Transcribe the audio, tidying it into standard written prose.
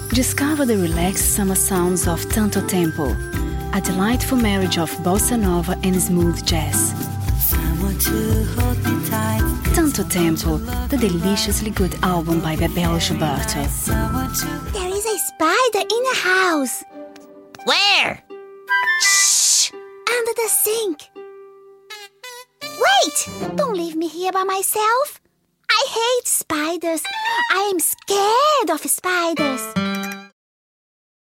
Discover the relaxed summer sounds of Tanto Tempo, a delightful marriage of bossa nova and smooth jazz. Tanto Tempo, the deliciously good album by Bebel Gilberto. There is a spider in the house. Where? Shh! Under the sink. Wait! Don't leave me here by myself. I hate spiders. I am scared of spiders.